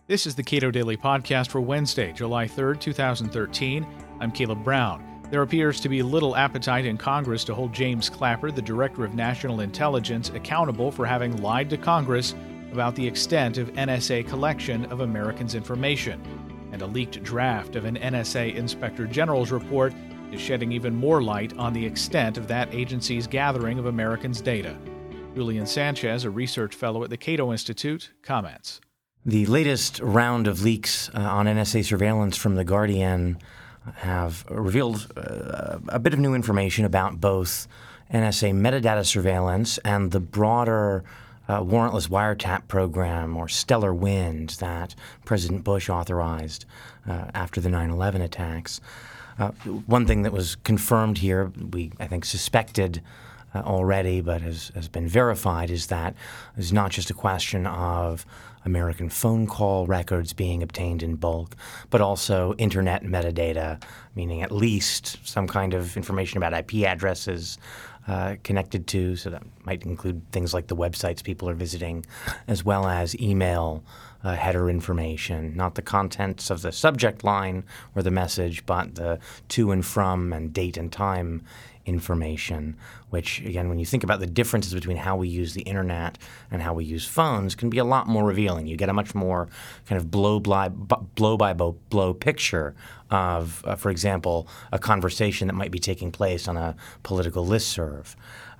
This is the Cato Daily Podcast for Wednesday, July 3rd, 2013. I'm Caleb Brown. There appears to be little appetite in Congress to hold James Clapper, the Director of National Intelligence, accountable for having lied to Congress about the extent of NSA collection of Americans' information. And a leaked draft of an NSA Inspector General's report is shedding even more light on the extent of that agency's gathering of Americans' data. Julian Sanchez, a research fellow at the Cato Institute, comments. The latest round of leaks on NSA surveillance from The Guardian have revealed a bit of new information about both NSA metadata surveillance and the broader warrantless wiretap program, or Stellar Wind, that President Bush authorized after the 9/11 attacks. One thing that was confirmed here, we, I think, suspected already, but has been verified, is that it's not just a question of American phone call records being obtained in bulk, but also internet metadata, meaning at least some kind of information about IP addresses connected to, so that might include things like the websites people are visiting, as well as email header information, not the contents of the subject line or the message, but the to and from and date and time information, which, again, when you think about the differences between how we use the internet and how we use phones, can be a lot more revealing. You get a much more kind of blow-by-blow picture of, for example, a conversation that might be taking place on a political listserv.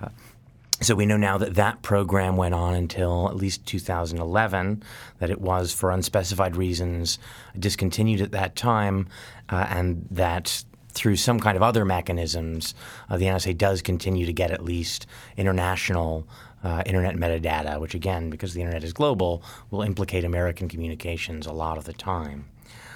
So we know now that that program went on until at least 2011, that it was, for unspecified reasons, discontinued at that time, and that through some kind of other mechanisms, the NSA does continue to get at least international internet metadata, which, again, because the internet is global, will implicate American communications a lot of the time.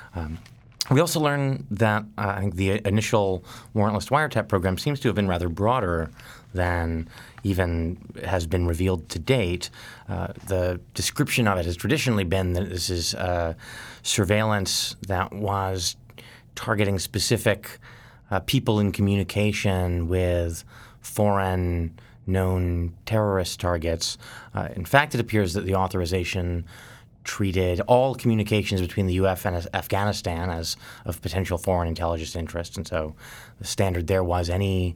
We also learned that I think the initial warrantless wiretap program seems to have been rather broader than even has been revealed to date. The description of it has traditionally been that this is surveillance that was targeting specific people in communication with foreign known terrorist targets. In fact, it appears that the authorization treated all communications between the U.S. and Afghanistan as of potential foreign intelligence interest, and so the standard there was any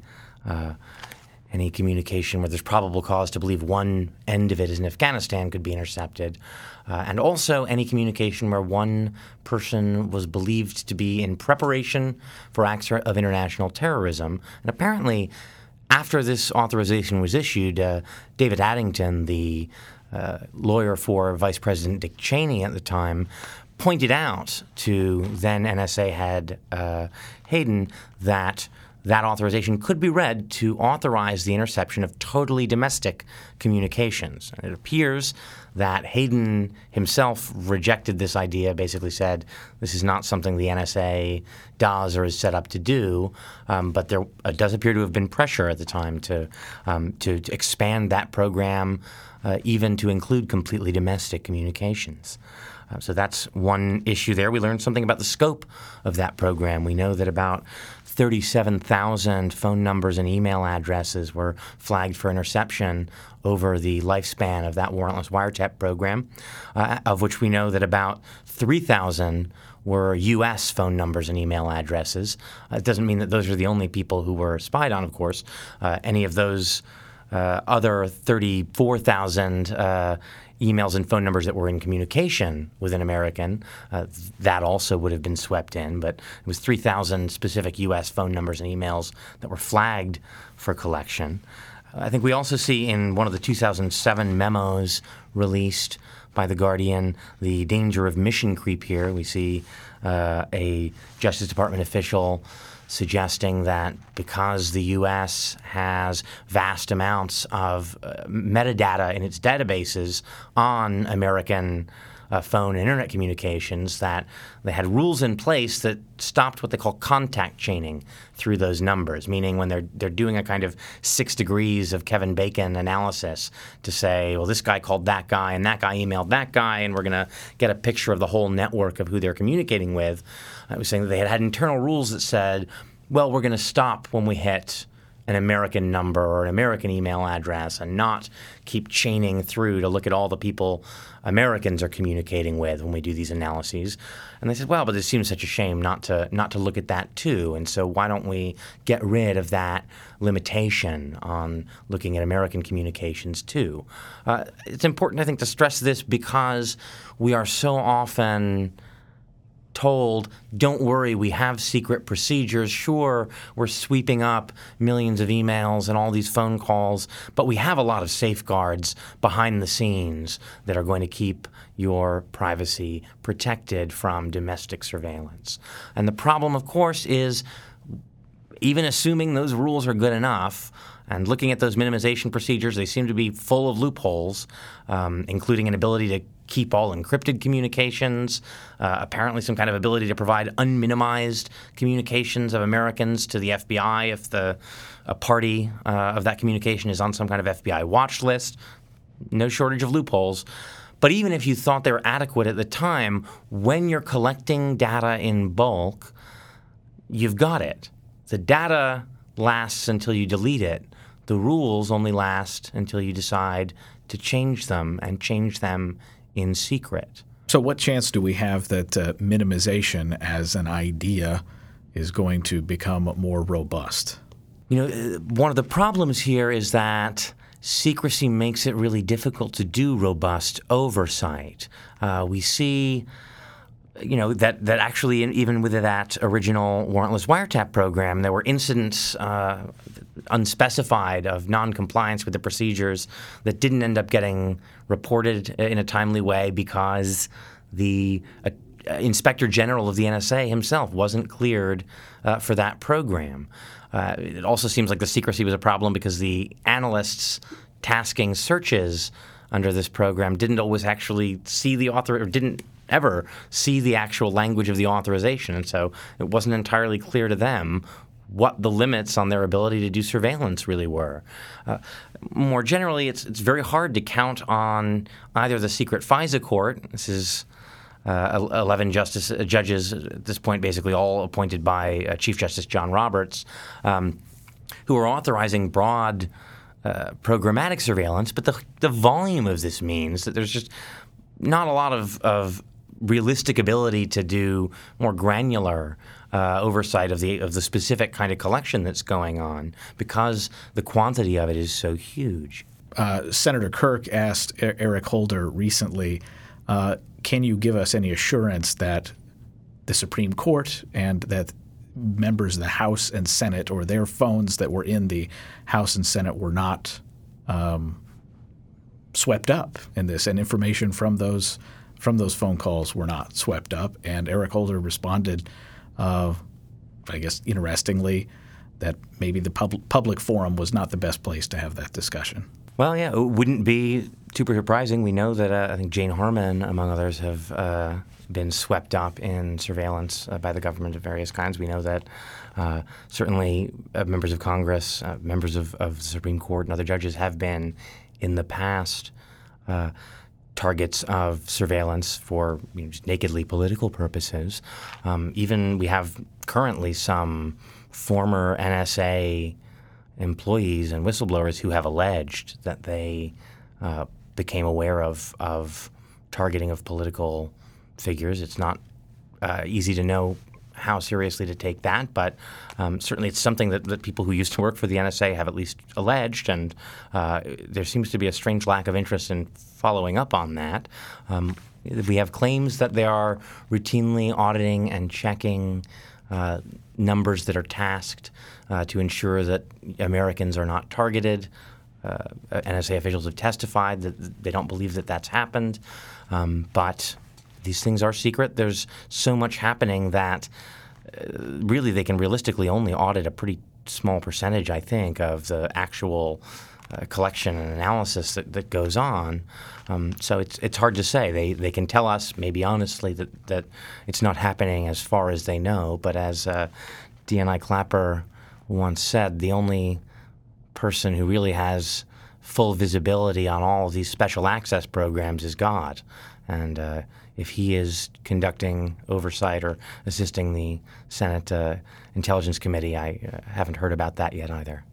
communication where there's probable cause to believe one end of it is in Afghanistan could be intercepted, and also any communication where one person was believed to be in preparation for acts of international terrorism. And apparently, after this authorization was issued, David Addington, the lawyer for Vice President Dick Cheney at the time, pointed out to then NSA head Hayden that authorization could be read to authorize the interception of totally domestic communications. And it appears that Hayden himself rejected this idea, basically said this is not something the NSA does or is set up to do, but there does appear to have been pressure at the time to expand that program even to include completely domestic communications. So that's one issue there. We learned something about the scope of that program. We know that about 37,000 phone numbers and email addresses were flagged for interception over the lifespan of that warrantless wiretap program, of which we know that about 3,000 were U.S. phone numbers and email addresses. It doesn't mean that those are the only people who were spied on, of course. Any of those other 34,000 emails and phone numbers that were in communication with an American, that also would have been swept in. But it was 3,000 specific U.S. phone numbers and emails that were flagged for collection. I think we also see in one of the 2007 memos released by The Guardian the danger of mission creep here. We see a Justice Department official suggesting that because the U.S. has vast amounts of metadata in its databases on American phone and internet communications, that they had rules in place that stopped what they call contact chaining through those numbers, meaning when they're doing a kind of 6 degrees of Kevin Bacon analysis to say, well, this guy called that guy and that guy emailed that guy, and we're going to get a picture of the whole network of who they're communicating with. I was saying that they had internal rules that said, well, we're going to stop when we hit an American number or an American email address and not keep chaining through to look at all the people Americans are communicating with when we do these analyses. And they said, well, but it seems such a shame not to look at that too. And so why don't we get rid of that limitation on looking at American communications too? It's important, I think, to stress this because we are so often told, don't worry, we have secret procedures. Sure, we're sweeping up millions of emails and all these phone calls, but we have a lot of safeguards behind the scenes that are going to keep your privacy protected from domestic surveillance. And the problem, of course, is even assuming those rules are good enough, and looking at those minimization procedures, they seem to be full of loopholes, including an ability to keep all encrypted communications, apparently some kind of ability to provide unminimized communications of Americans to the FBI if a party of that communication is on some kind of FBI watch list. No shortage of loopholes. But even if you thought they were adequate at the time, when you're collecting data in bulk, you've got it. The data lasts until you delete it. The rules only last until you decide to change them and change them in secret. So what chance do we have that minimization as an idea is going to become more robust? One of the problems here is that secrecy makes it really difficult to do robust oversight. We see that actually even with that original warrantless wiretap program, there were incidents unspecified of noncompliance with the procedures that didn't end up getting reported in a timely way because the Inspector General of the NSA himself wasn't cleared for that program. It also seems like the secrecy was a problem because the analysts tasking searches under this program didn't always actually see the author or didn't ever see the actual language of the authorization. And so it wasn't entirely clear to them what the limits on their ability to do surveillance really were. More generally, it's very hard to count on either the secret FISA court. This is 11 judges at this point, basically all appointed by Chief Justice John Roberts, who are authorizing broad programmatic surveillance. But the volume of this means that there's just not a lot of realistic ability to do more granular oversight of the specific kind of collection that's going on because the quantity of it is so huge. Senator Kirk asked Eric Holder recently, can you give us any assurance that the Supreme Court and that members of the House and Senate or their phones that were in the House and Senate were not swept up in this, and information from those phone calls were not swept up? And Eric Holder responded, I guess interestingly, that maybe the public forum was not the best place to have that discussion. Well, yeah, it wouldn't be super surprising. We know that I think Jane Harman, among others, have been swept up in surveillance by the government of various kinds. We know that certainly members of Congress, members of the Supreme Court, and other judges have been in the past targets of surveillance for just nakedly political purposes. Even we have currently some former NSA employees and whistleblowers who have alleged that they became aware of targeting of political figures. It's not easy to know how seriously to take that, but certainly it's something that people who used to work for the NSA have at least alleged, and there seems to be a strange lack of interest in following up on that. We have claims that they are routinely auditing and checking numbers that are tasked to ensure that Americans are not targeted. NSA officials have testified that they don't believe that that's happened, but these things are secret. There's so much happening that really they can realistically only audit a pretty small percentage, I think, of the actual collection and analysis that goes on. So it's hard to say. They can tell us, maybe honestly, that it's not happening as far as they know. But as D.N.I. Clapper once said, the only person who really has full visibility on all of these special access programs is God. And if he is conducting oversight or assisting the Senate Intelligence Committee, I haven't heard about that yet either.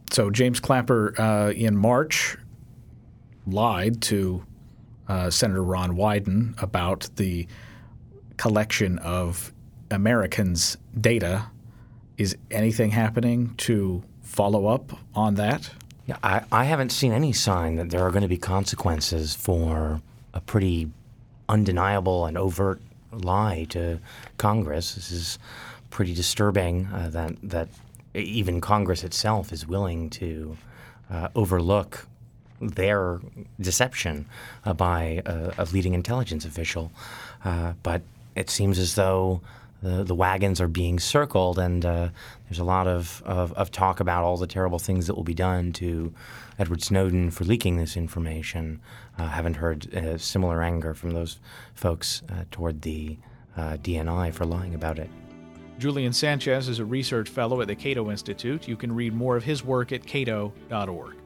So James Clapper in March lied to Senator Ron Wyden about the collection of Americans' data. Is anything happening to follow up on that? Yeah, I haven't seen any sign that there are going to be consequences for a pretty undeniable and overt lie to Congress. This is pretty disturbing that even Congress itself is willing to overlook their deception by a leading intelligence official. But it seems as though the wagons are being circled, and there's a lot of talk about all the terrible things that will be done to Edward Snowden for leaking this information. Haven't heard similar anger from those folks toward the DNI for lying about it. Julian Sanchez is a research fellow at the Cato Institute. You can read more of his work at cato.org.